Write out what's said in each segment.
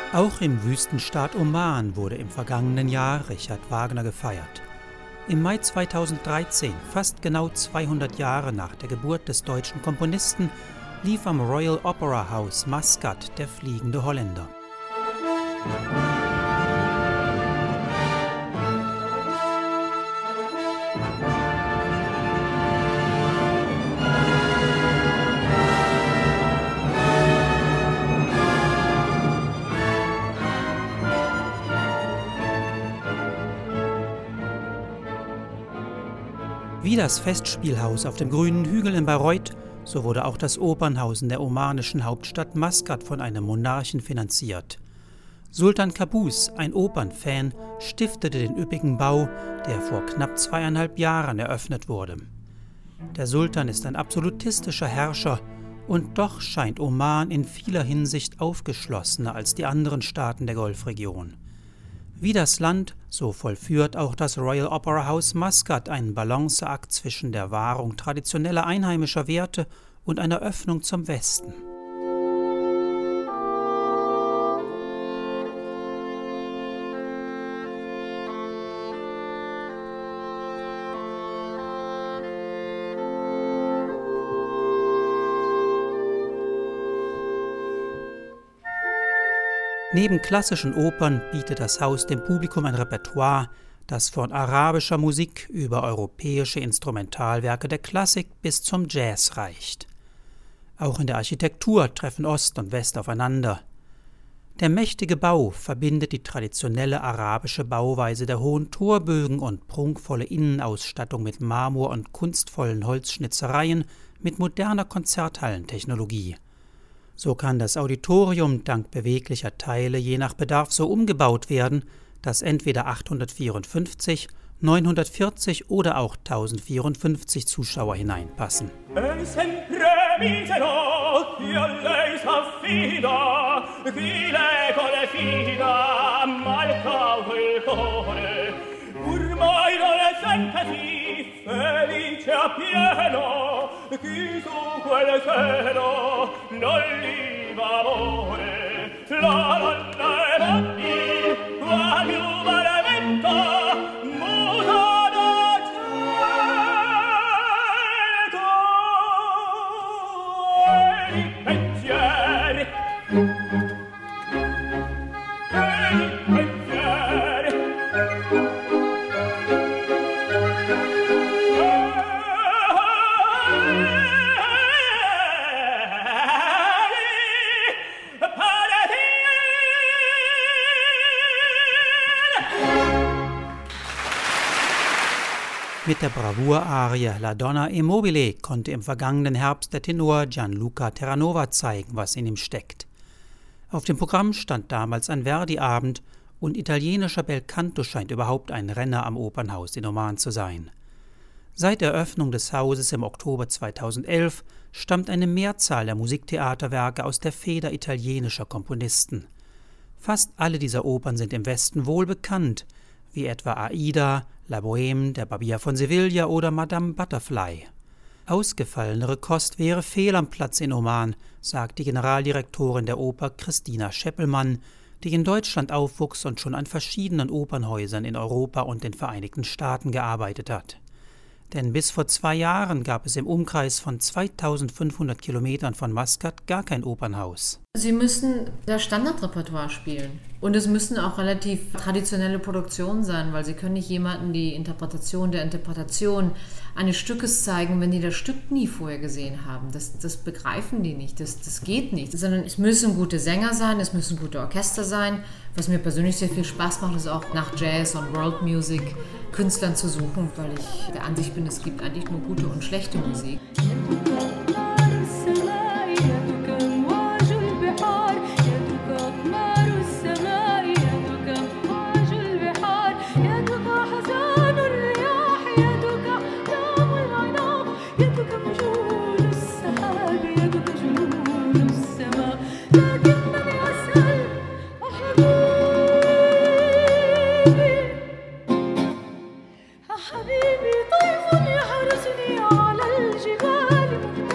Auch im Wüstenstaat Oman wurde im vergangenen Jahr Richard Wagner gefeiert. Im Mai 2013, fast genau 200 Jahre nach der Geburt des deutschen Komponisten, lief am Royal Opera House Maskat der Fliegende Holländer. Wie das Festspielhaus auf dem grünen Hügel in Bayreuth, so wurde auch das Opernhaus in der omanischen Hauptstadt Maskat von einem Monarchen finanziert. Sultan Qaboos, ein Opernfan, stiftete den üppigen Bau, der vor knapp 2,5 Jahren eröffnet wurde. Der Sultan ist ein absolutistischer Herrscher und doch scheint Oman in vieler Hinsicht aufgeschlossener als die anderen Staaten der Golfregion. Wie das Land, so vollführt auch das Royal Opera House Maskat einen Balanceakt zwischen der Wahrung traditioneller einheimischer Werte und einer Öffnung zum Westen. Neben klassischen Opern bietet das Haus dem Publikum ein Repertoire, das von arabischer Musik über europäische Instrumentalwerke der Klassik bis zum Jazz reicht. Auch in der Architektur treffen Ost und West aufeinander. Der mächtige Bau verbindet die traditionelle arabische Bauweise der hohen Torbögen und prunkvolle Innenausstattung mit Marmor und kunstvollen Holzschnitzereien mit moderner Konzerthallentechnologie. So kann das Auditorium dank beweglicher Teile je nach Bedarf so umgebaut werden, dass entweder 854, 940 oder auch 1054 Zuschauer hineinpassen. Felice appieno, chi su quel cielo non li va amore. La donna e bambini, qua piuma le vento, muta da cielo, e i pensieri, Mit der Bravour-Arie La Donna e Mobile konnte im vergangenen Herbst der Tenor Gianluca Terranova zeigen, was in ihm steckt. Auf dem Programm stand damals ein Verdi-Abend und italienischer Belcanto scheint überhaupt ein Renner am Opernhaus in Oman zu sein. Seit Eröffnung des Hauses im Oktober 2011 stammt eine Mehrzahl der Musiktheaterwerke aus der Feder italienischer Komponisten. Fast alle dieser Opern sind im Westen wohl bekannt, wie etwa Aida, La Bohème, der Barbier von Sevilla oder Madame Butterfly. Ausgefallenere Kost wäre fehl am Platz in Oman, sagt die Generaldirektorin der Oper Christina Scheppelmann, die in Deutschland aufwuchs und schon an verschiedenen Opernhäusern in Europa und den Vereinigten Staaten gearbeitet hat. Denn bis vor 2 Jahren gab es im Umkreis von 2500 Kilometern von Maskat gar kein Opernhaus. Sie müssen das Standardrepertoire spielen. Und es müssen auch relativ traditionelle Produktionen sein, weil Sie können nicht jemandem die Interpretation der Interpretation eines Stückes zeigen, wenn die das Stück nie vorher gesehen haben. Das begreifen die nicht, das geht nicht. Sondern es müssen gute Sänger sein, es müssen gute Orchester sein. Was mir persönlich sehr viel Spaß macht, ist auch nach Jazz und World Music Künstlern zu suchen, weil ich der Ansicht bin, es gibt eigentlich nur gute und schlechte Musik. حبيبي طيف يحرسني على الجبال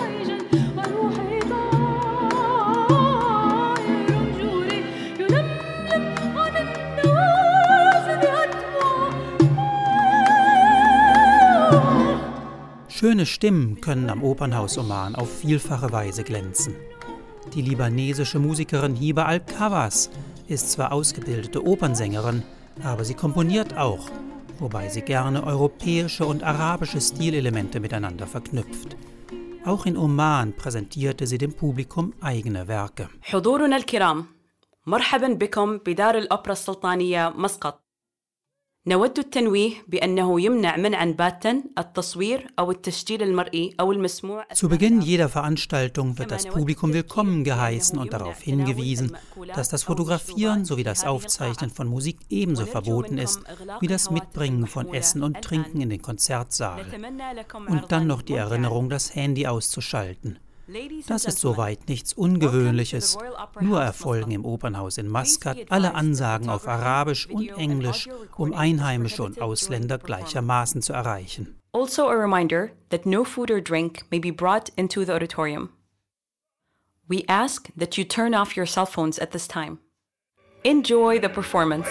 Schöne Stimmen können am Opernhaus Oman auf vielfache Weise glänzen. Die libanesische Musikerin Hiba Al-Kawas ist zwar ausgebildete Opernsängerin, aber sie komponiert auch, wobei sie gerne europäische und arabische Stilelemente miteinander verknüpft. Auch in Oman präsentierte sie dem Publikum eigene Werke. حضورنا الكرام، مرحبا بكم بدار الأوبرا السلطانية مسقط. نود التنويه بأنه يمنع منعا باتا التصوير أو التسجيل المرئي أو المسموع. Zu Beginn jeder Veranstaltung wird das Publikum willkommen geheißen und darauf hingewiesen, dass das Fotografieren sowie das Aufzeichnen von Musik ebenso verboten ist wie das Mitbringen von Essen und Trinken in den Konzertsaal. Und dann noch die Erinnerung, das Handy auszuschalten. Das ist soweit nichts Ungewöhnliches, nur erfolgen im Opernhaus in Maskat alle Ansagen auf Arabisch und Englisch, um Einheimische und Ausländer gleichermaßen zu erreichen. Also a reminder that no food or drink may be brought into the auditorium. We ask that you turn off your cell phones at this time. Enjoy the performance.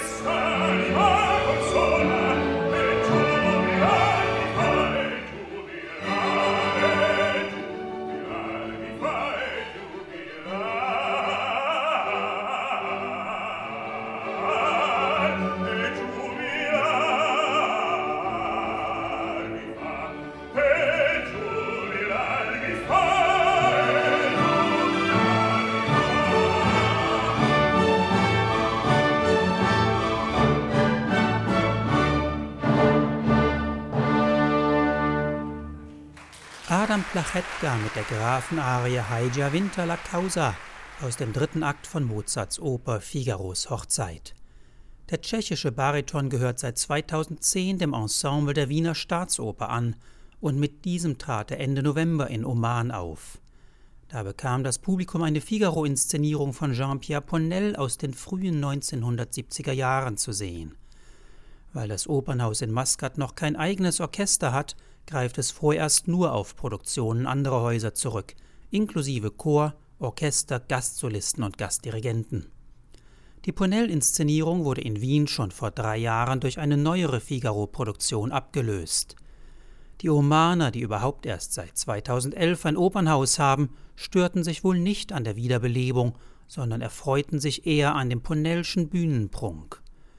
Adam Plachetka mit der Grafenarie Haija Winter la Causa aus dem 3. Akt von Mozarts Oper Figaros Hochzeit. Der tschechische Bariton gehört seit 2010 dem Ensemble der Wiener Staatsoper an und mit diesem trat er Ende November in Oman auf. Da bekam das Publikum eine Figaro-Inszenierung von Jean-Pierre Ponel aus den frühen 1970er Jahren zu sehen. Weil das Opernhaus in Maskat noch kein eigenes Orchester hat, greift es vorerst nur auf Produktionen anderer Häuser zurück, inklusive Chor, Orchester, Gastsolisten und Gastdirigenten. Die Ponel-Inszenierung wurde in Wien schon vor 3 Jahren durch eine neuere Figaro-Produktion abgelöst. Die Omaner, die überhaupt erst seit 2011 ein Opernhaus haben, störten sich wohl nicht an der Wiederbelebung, sondern erfreuten sich eher an dem Ponelschen Bühnenprunk.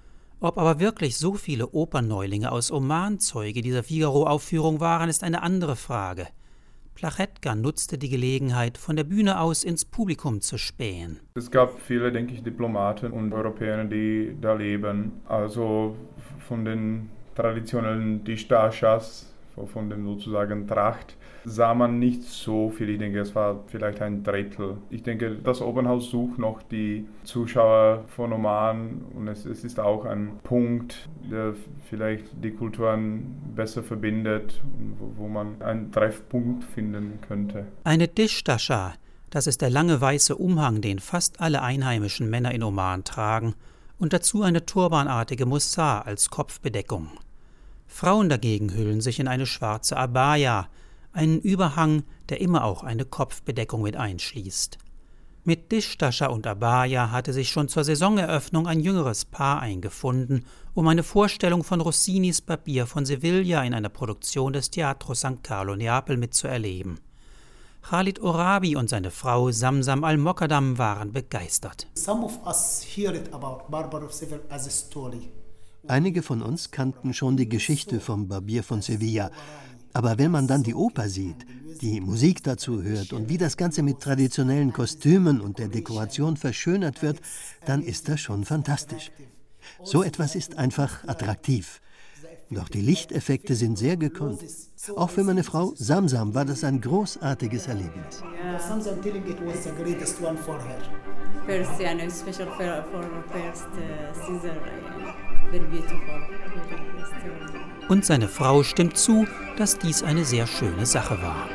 Ob aber wirklich so viele Opernneulinge aus Oman Zeuge dieser Figaro-Aufführung waren, ist eine andere Frage. Plachetka nutzte die Gelegenheit, von der Bühne aus ins Publikum zu spähen. Es gab viele, denke ich, Diplomaten und Europäer, die da leben. Also von den traditionellen Tishtashas, von dem sozusagen Tracht, sah man nicht so viel. Ich denke, es war vielleicht ein Drittel. Ich denke, das Opernhaus sucht noch die Zuschauer von Oman und es ist auch ein Punkt, der vielleicht die Kulturen besser verbindet, wo man einen Treffpunkt finden könnte. Eine Tishtasha, das ist der lange weiße Umhang, den fast alle einheimischen Männer in Oman tragen, und dazu eine turbanartige Mussar als Kopfbedeckung. Frauen dagegen hüllen sich in eine schwarze Abaya, einen Überhang, der immer auch eine Kopfbedeckung mit einschließt. Mit Tishtasha und Abaya hatte sich schon zur Saisoneröffnung ein jüngeres Paar eingefunden, um eine Vorstellung von Rossinis Barbier von Sevilla in einer Produktion des Teatro San Carlo Neapel mitzuerleben. Khalid Orabi und seine Frau Samsam Al-Mokadam waren begeistert. Einige von uns kannten schon die Geschichte vom Barbier von Sevilla. Aber wenn man dann die Oper sieht, die Musik dazu hört und wie das Ganze mit traditionellen Kostümen und der Dekoration verschönert wird, dann ist das schon fantastisch. So etwas ist einfach attraktiv. Doch die Lichteffekte sind sehr gekonnt. Auch für meine Frau Samsam war das ein großartiges Erlebnis. Und seine Frau stimmt zu, dass dies eine sehr schöne Sache war.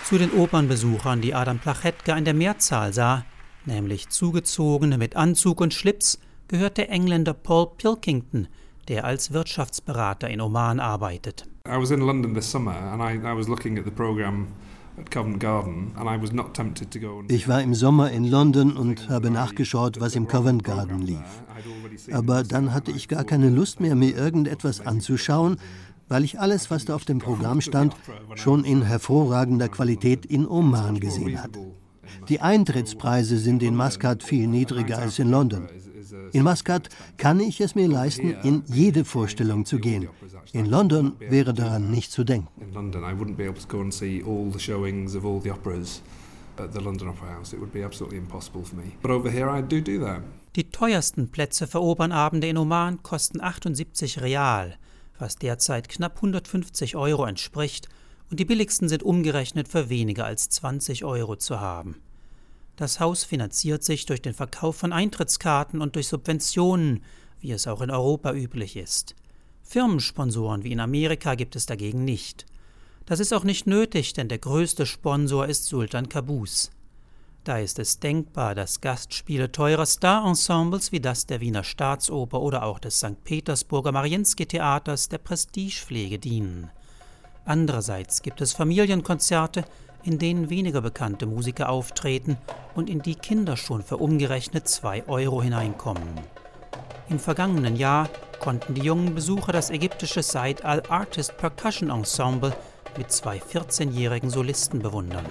Zu den Opernbesuchern, die Adam Plachetka in der Mehrzahl sah, nämlich Zugezogene mit Anzug und Schlips, gehört der Engländer Paul Pilkington, der als Wirtschaftsberater in Oman arbeitet. I was in London this summer and I was looking at the program at Covent Garden and I was not tempted to go. Ich war im Sommer in London und habe nachgeschaut, was im Covent Garden lief. Aber dann hatte ich gar keine Lust mehr, mir irgendetwas anzuschauen, weil ich alles, was da auf dem Programm stand, schon in hervorragender Qualität in Oman gesehen hatte. Die Eintrittspreise sind in Maskat viel niedriger als in London. In Maskat kann ich es mir leisten, in jede Vorstellung zu gehen. In London wäre daran nicht zu denken. In London I wouldn't be able to go and see all the showings of all the operas at the London Opera House. It would be absolutely impossible for me. But over here I do that. Die teuersten Plätze für Opernabende in Oman kosten 78 Real, was derzeit knapp 150 € entspricht, und die billigsten sind umgerechnet für weniger als 20 € zu haben. Das Haus finanziert sich durch den Verkauf von Eintrittskarten und durch Subventionen, wie es auch in Europa üblich ist. Firmensponsoren wie in Amerika gibt es dagegen nicht. Das ist auch nicht nötig, denn der größte Sponsor ist Sultan Qaboos. Da ist es denkbar, dass Gastspiele teurer Star-Ensembles wie das der Wiener Staatsoper oder auch des St. Petersburger Mariinsky-Theaters der Prestigepflege dienen. Andererseits gibt es Familienkonzerte, in denen weniger bekannte Musiker auftreten und in die Kinder schon für umgerechnet 2 € hineinkommen. Im vergangenen Jahr konnten die jungen Besucher das ägyptische Said al-Artist Percussion Ensemble mit 2 14-jährigen Solisten bewundern.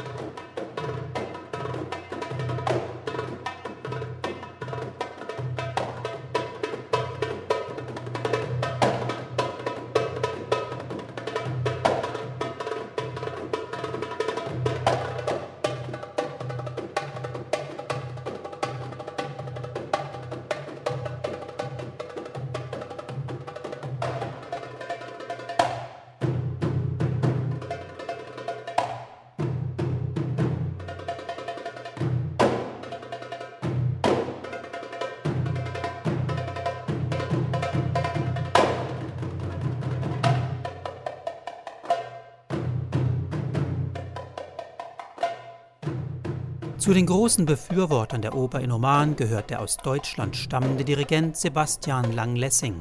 Zu den großen Befürwortern der Oper in Oman gehört der aus Deutschland stammende Dirigent Sebastian Lang-Lessing.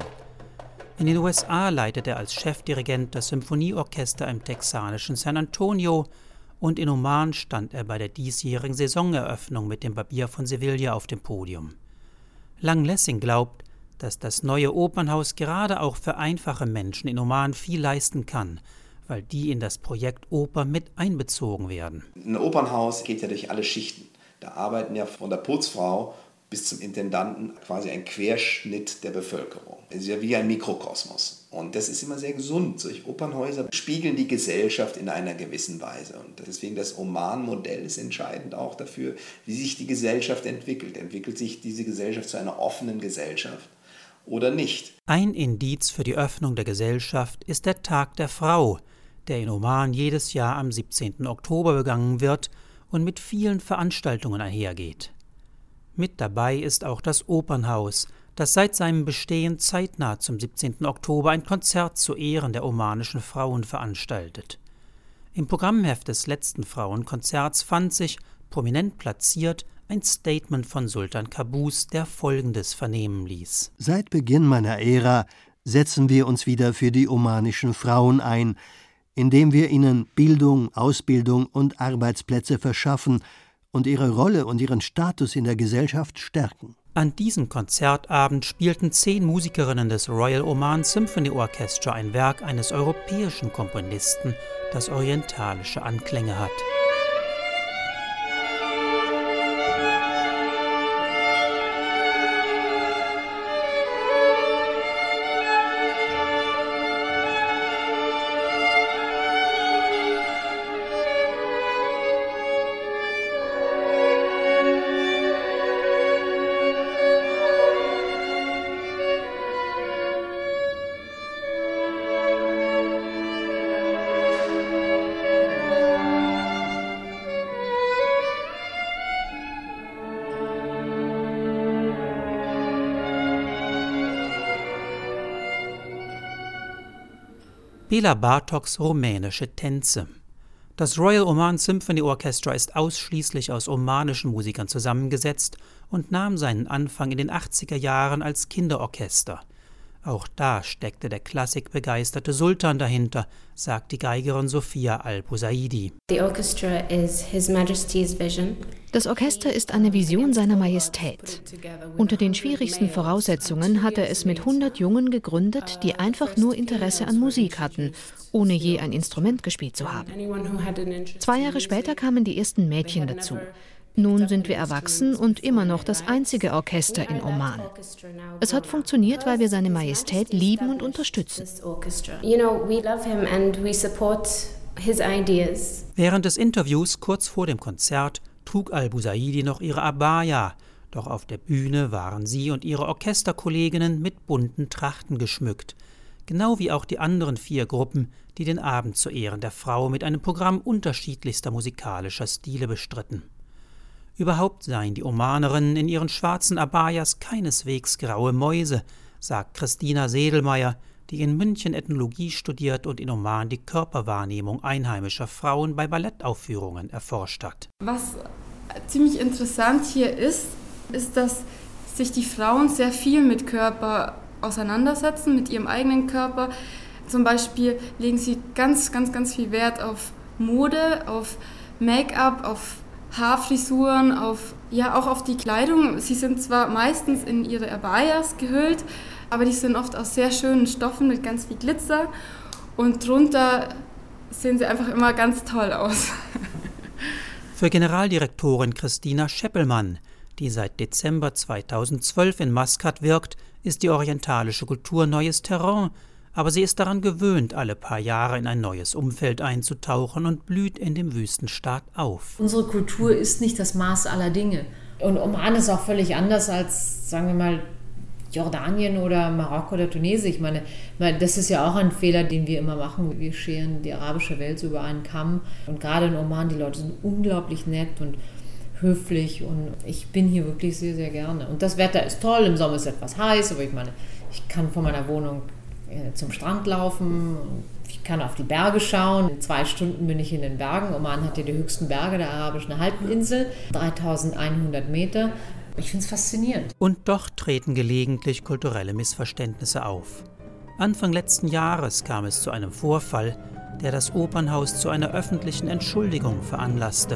In den USA leitet er als Chefdirigent das Symphonieorchester im texanischen San Antonio und in Oman stand er bei der diesjährigen Saisoneröffnung mit dem Barbier von Sevilla auf dem Podium. Lang-Lessing glaubt, dass das neue Opernhaus gerade auch für einfache Menschen in Oman viel leisten kann, weil die in das Projekt Oper mit einbezogen werden. Ein Opernhaus geht ja durch alle Schichten. Da arbeiten ja von der Putzfrau bis zum Intendanten quasi ein Querschnitt der Bevölkerung. Es ist ja wie ein Mikrokosmos. Und das ist immer sehr gesund. Solche Opernhäuser spiegeln die Gesellschaft in einer gewissen Weise. Und deswegen das Oman-Modell ist entscheidend auch dafür, wie sich die Gesellschaft entwickelt. Entwickelt sich diese Gesellschaft zu einer offenen Gesellschaft oder nicht? Ein Indiz für die Öffnung der Gesellschaft ist der Tag der Frau, der in Oman jedes Jahr am 17. Oktober begangen wird und mit vielen Veranstaltungen einhergeht. Mit dabei ist auch das Opernhaus, das seit seinem Bestehen zeitnah zum 17. Oktober ein Konzert zu Ehren der omanischen Frauen veranstaltet. Im Programmheft des letzten Frauenkonzerts fand sich, prominent platziert, ein Statement von Sultan Qaboos, der Folgendes vernehmen ließ: Seit Beginn meiner Ära setzen wir uns wieder für die omanischen Frauen ein, indem wir ihnen Bildung, Ausbildung und Arbeitsplätze verschaffen und ihre Rolle und ihren Status in der Gesellschaft stärken. An diesem Konzertabend spielten 10 Musikerinnen des Royal Oman Symphony Orchestra ein Werk eines europäischen Komponisten, das orientalische Anklänge hat. Bela Bartoks rumänische Tänze. Das Royal Oman Symphony Orchestra ist ausschließlich aus omanischen Musikern zusammengesetzt und nahm seinen Anfang in den 80er Jahren als Kinderorchester. Auch da steckte der klassikbegeisterte Sultan dahinter, sagt die Geigerin Sophia Al-Busaidi. Das Orchester ist eine Vision seiner Majestät. Unter den schwierigsten Voraussetzungen hat er es mit 100 Jungen gegründet, die einfach nur Interesse an Musik hatten, ohne je ein Instrument gespielt zu haben. 2 Jahre später kamen die ersten Mädchen dazu. Nun sind wir erwachsen und immer noch das einzige Orchester in Oman. Es hat funktioniert, weil wir seine Majestät lieben und unterstützen. Während des Interviews kurz vor dem Konzert trug Al-Busaidi noch ihre Abaya, doch auf der Bühne waren sie und ihre Orchesterkolleginnen mit bunten Trachten geschmückt, genau wie auch die anderen 4 Gruppen, die den Abend zu Ehren der Frau mit einem Programm unterschiedlichster musikalischer Stile bestritten. Überhaupt seien die Omanerinnen in ihren schwarzen Abayas keineswegs graue Mäuse, sagt Christina Sedelmeier, die in München Ethnologie studiert und in Oman die Körperwahrnehmung einheimischer Frauen bei Ballettaufführungen erforscht hat. Was ziemlich interessant hier ist, dass sich die Frauen sehr viel mit Körper auseinandersetzen, mit ihrem eigenen Körper. Zum Beispiel legen sie ganz viel Wert auf Mode, auf Make-up, auf Haarfrisuren, auch auf die Kleidung. Sie sind zwar meistens in ihre Abayas gehüllt, aber die sind oft aus sehr schönen Stoffen mit ganz viel Glitzer und drunter sehen sie einfach immer ganz toll aus. Für Generaldirektorin Christina Scheppelmann, die seit Dezember 2012 in Maskat wirkt, ist die orientalische Kultur neues Terrain, aber sie ist daran gewöhnt, alle paar Jahre in ein neues Umfeld einzutauchen und blüht in dem Wüstenstaat auf. Unsere Kultur ist nicht das Maß aller Dinge. Und Oman ist auch völlig anders als, sagen wir mal, Jordanien oder Marokko oder Tunesien. Ich meine, das ist ja auch ein Fehler, den wir immer machen. Wir scheren die arabische Welt so über einen Kamm. Und gerade in Oman, die Leute sind unglaublich nett und höflich. Und ich bin hier wirklich sehr, sehr gerne. Und das Wetter ist toll. Im Sommer ist es etwas heiß, aber ich meine, ich kann von meiner Wohnung zum Strand laufen, ich kann auf die Berge schauen. In 2 Stunden bin ich in den Bergen. Oman hat ja die höchsten Berge der arabischen Halbinsel, 3100 Meter. Ich finde es faszinierend. Und doch treten gelegentlich kulturelle Missverständnisse auf. Anfang letzten Jahres kam es zu einem Vorfall, der das Opernhaus zu einer öffentlichen Entschuldigung veranlasste.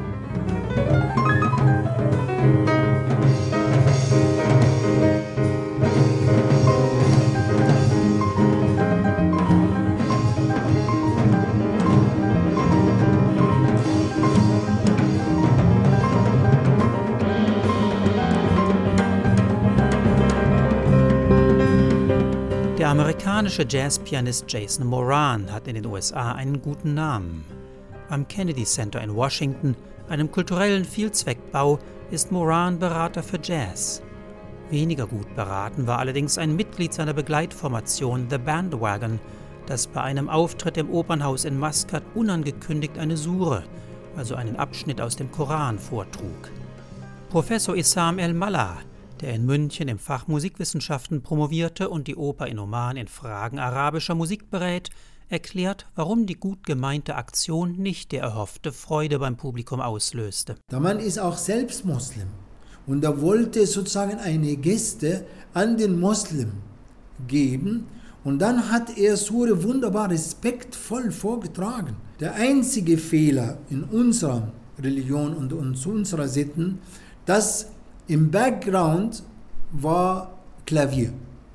Der amerikanische Jazzpianist Jason Moran hat in den USA einen guten Namen. Am Kennedy Center in Washington, einem kulturellen Vielzweckbau, ist Moran Berater für Jazz. Weniger gut beraten war allerdings ein Mitglied seiner Begleitformation The Bandwagon, das bei einem Auftritt im Opernhaus in Maskat unangekündigt eine Sure, also einen Abschnitt aus dem Koran, vortrug. Professor Issam El-Mallah, der in München im Fach Musikwissenschaften promovierte und die Oper in Oman in Fragen arabischer Musik berät, erklärt, warum die gut gemeinte Aktion nicht die erhoffte Freude beim Publikum auslöste. Der Mann ist auch selbst Moslem und er wollte sozusagen eine Geste an den Moslem geben und dann hat er Sure wunderbar respektvoll vorgetragen. Der einzige Fehler in unserer Religion und unserer Sitten, dass im Background war Klavier.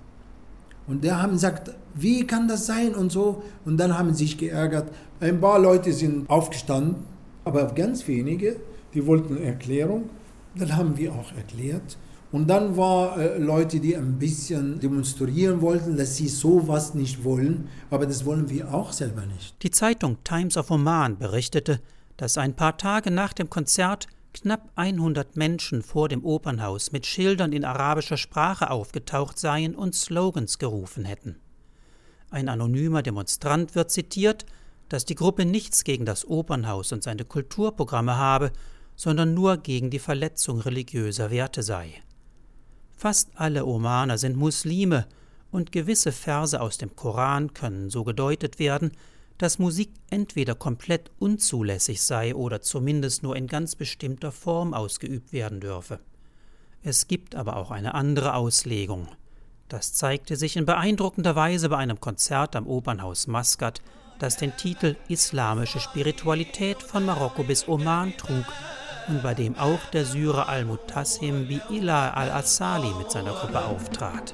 Und der haben gesagt, wie kann das sein und so. Und dann haben sie sich geärgert. Ein paar Leute sind aufgestanden, aber ganz wenige, die wollten Erklärung. Dann haben wir auch erklärt. Und dann waren Leute, die ein bisschen demonstrieren wollten, dass sie sowas nicht wollen. Aber das wollen wir auch selber nicht. Die Zeitung Times of Oman berichtete, dass ein paar Tage nach dem Konzert knapp 100 Menschen vor dem Opernhaus mit Schildern in arabischer Sprache aufgetaucht seien und Slogans gerufen hätten. Ein anonymer Demonstrant wird zitiert, dass die Gruppe nichts gegen das Opernhaus und seine Kulturprogramme habe, sondern nur gegen die Verletzung religiöser Werte sei. Fast alle Omaner sind Muslime und gewisse Verse aus dem Koran können so gedeutet werden, dass Musik entweder komplett unzulässig sei oder zumindest nur in ganz bestimmter Form ausgeübt werden dürfe. Es gibt aber auch eine andere Auslegung. Das zeigte sich in beeindruckender Weise bei einem Konzert am Opernhaus Maskat, das den Titel Islamische Spiritualität von Marokko bis Oman trug und bei dem auch der Syrer Al-Mutassim Bi'ila al-Assali mit seiner Gruppe auftrat.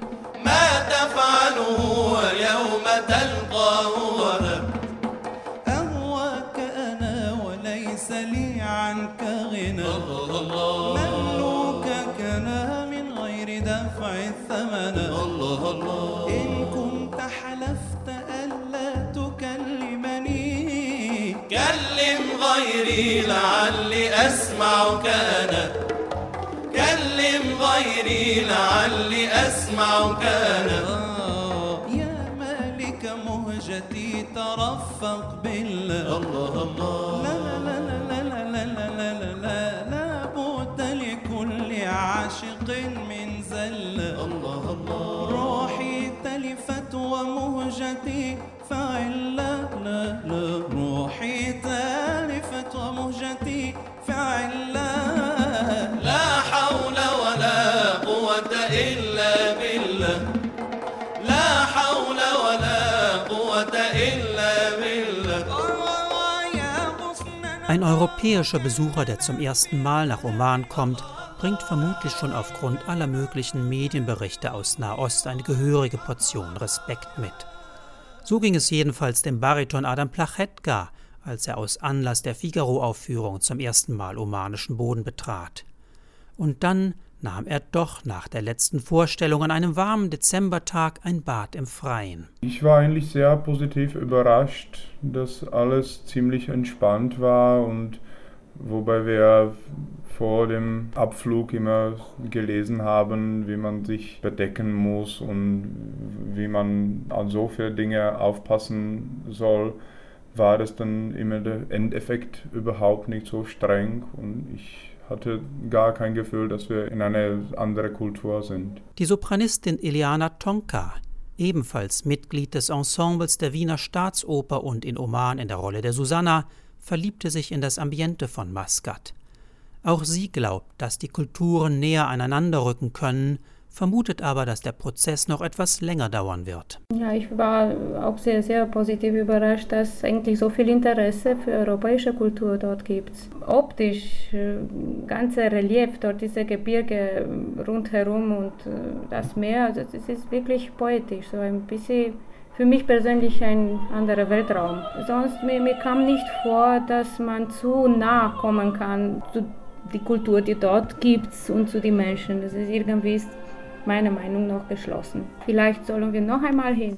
لعلي أسمعك أنا كلم غيري لعلي أسمعك أنا يا مالك مهجتي ترفق بالله الله الله لا لا لا لا لا لا لا لا لا بد لكل عاشق من زلة الله الله روحي تلفت ومهجتي فعلا لا لا روحي تلفت ومهجتي فعلا لا حول ولا قوة إلا بالله لا حول ولا قوة إلا بالله. Ein europäischer Besucher, der zum ersten Mal nach Oman kommt, bringt vermutlich schon aufgrund aller möglichen Medienberichte aus Nahost eine gehörige Portion Respekt mit. So ging es jedenfalls dem Bariton Adam Plachetka, als er aus Anlass der Figaro-Aufführung zum ersten Mal omanischen Boden betrat. Und dann nahm er doch nach der letzten Vorstellung an einem warmen Dezembertag ein Bad im Freien. Ich war eigentlich sehr positiv überrascht, dass alles ziemlich entspannt war und wobei wir vor dem Abflug immer gelesen haben, wie man sich bedecken muss und wie man an so viele Dinge aufpassen soll, war das dann immer der Endeffekt überhaupt nicht so streng und ich hatte gar kein Gefühl, dass wir in eine andere Kultur sind. Die Sopranistin Iliana Tonka, ebenfalls Mitglied des Ensembles der Wiener Staatsoper und in Oman in der Rolle der Susanna, verliebte sich in das Ambiente von Maskat. Auch sie glaubt, dass die Kulturen näher aneinander rücken können, vermutet aber, dass der Prozess noch etwas länger dauern wird. Ja, ich war auch sehr, sehr positiv überrascht, dass eigentlich so viel Interesse für europäische Kultur dort gibt. Optisch, ganze Relief, dort diese Gebirge rundherum und das Meer, also das ist wirklich poetisch, so ein bisschen für mich persönlich ein anderer Weltraum. Sonst mir kam nicht vor, dass man zu nah kommen kann zu die Kultur, die dort gibt und zu den Menschen. Das ist irgendwie meiner Meinung nach geschlossen. Vielleicht sollen wir noch einmal hin.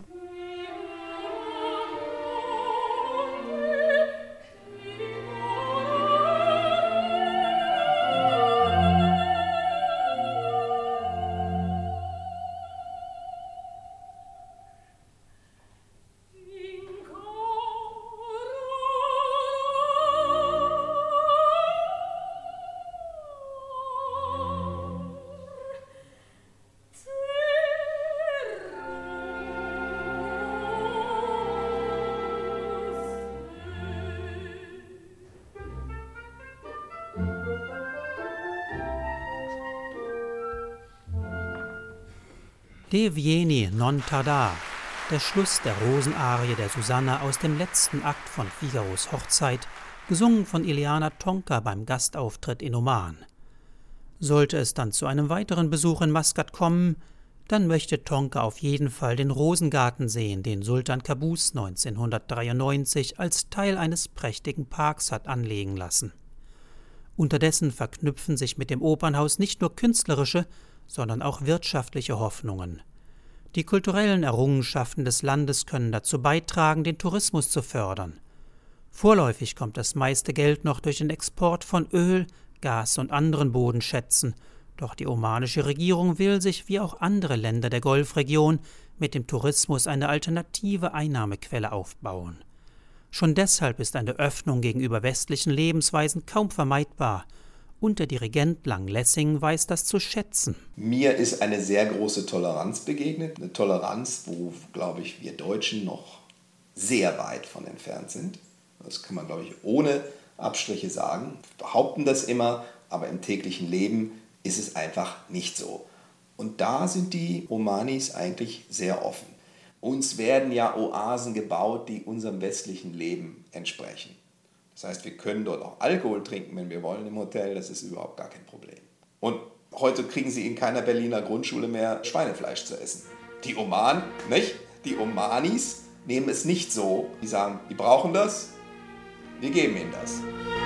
De Vieni non tardar, der Schluss der Rosenarie der Susanna aus dem letzten Akt von Figaros Hochzeit, gesungen von Iliana Tonka beim Gastauftritt in Oman. Sollte es dann zu einem weiteren Besuch in Maskat kommen, dann möchte Tonka auf jeden Fall den Rosengarten sehen, den Sultan Qaboos 1993 als Teil eines prächtigen Parks hat anlegen lassen. Unterdessen verknüpfen sich mit dem Opernhaus nicht nur künstlerische, sondern auch wirtschaftliche Hoffnungen. Die kulturellen Errungenschaften des Landes können dazu beitragen, den Tourismus zu fördern. Vorläufig kommt das meiste Geld noch durch den Export von Öl, Gas und anderen Bodenschätzen, doch die omanische Regierung will sich, wie auch andere Länder der Golfregion, mit dem Tourismus eine alternative Einnahmequelle aufbauen. Schon deshalb ist eine Öffnung gegenüber westlichen Lebensweisen kaum vermeidbar, und der Dirigent Lang Lessing weiß das zu schätzen. Mir ist eine sehr große Toleranz begegnet, eine Toleranz, wo, glaube ich, wir Deutschen noch sehr weit von entfernt sind. Das kann man, glaube ich, ohne Abstriche sagen. Wir behaupten das immer, aber im täglichen Leben ist es einfach nicht so. Und da sind die Omanis eigentlich sehr offen. Uns werden ja Oasen gebaut, die unserem westlichen Leben entsprechen. Das heißt, wir können dort auch Alkohol trinken, wenn wir wollen im Hotel. Das ist überhaupt gar kein Problem. Und heute kriegen Sie in keiner Berliner Grundschule mehr Schweinefleisch zu essen. Die Omanis nehmen es nicht so. Die sagen, die brauchen das, wir geben ihnen das.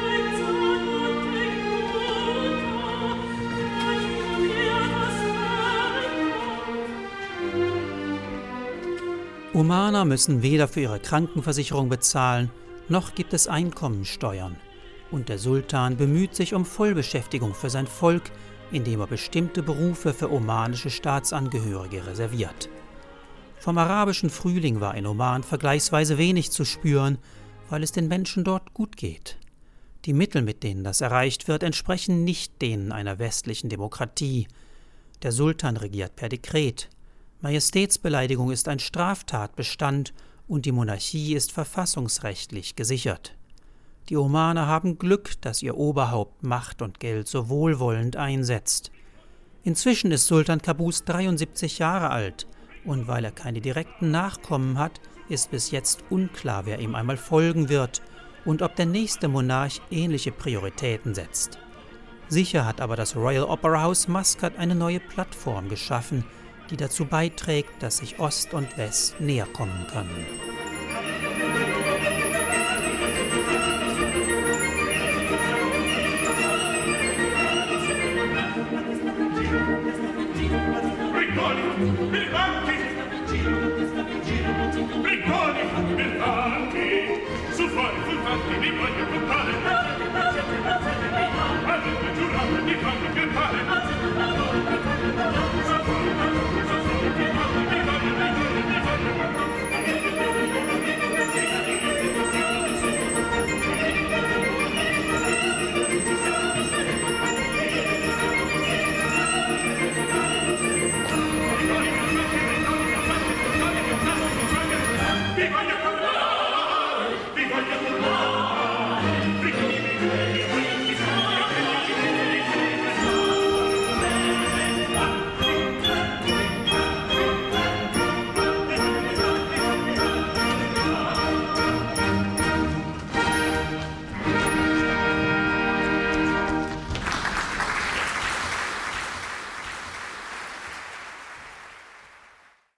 Omaner müssen weder für ihre Krankenversicherung bezahlen, noch gibt es Einkommensteuern. Und der Sultan bemüht sich um Vollbeschäftigung für sein Volk, indem er bestimmte Berufe für omanische Staatsangehörige reserviert. Vom arabischen Frühling war in Oman vergleichsweise wenig zu spüren, weil es den Menschen dort gut geht. Die Mittel, mit denen das erreicht wird, entsprechen nicht denen einer westlichen Demokratie. Der Sultan regiert per Dekret. Majestätsbeleidigung ist ein Straftatbestand und die Monarchie ist verfassungsrechtlich gesichert. Die Omaner haben Glück, dass ihr Oberhaupt Macht und Geld so wohlwollend einsetzt. Inzwischen ist Sultan Qaboos 73 Jahre alt und weil er keine direkten Nachkommen hat, ist bis jetzt unklar, wer ihm einmal folgen wird und ob der nächste Monarch ähnliche Prioritäten setzt. Sicher hat aber das Royal Opera House Muscat eine neue Plattform geschaffen, die dazu beiträgt, dass sich Ost und West näher kommen können.